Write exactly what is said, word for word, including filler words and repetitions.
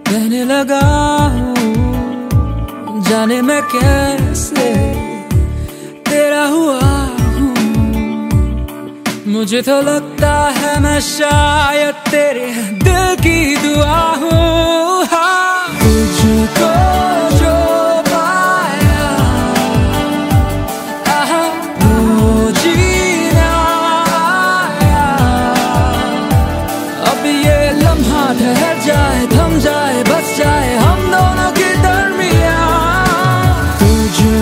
कहने लगा हूँ जाने मैं कैसे तेरा हुआ हूँ। मुझे तो लगता है मैं शायद तेरे दिल की दुआ हूँ।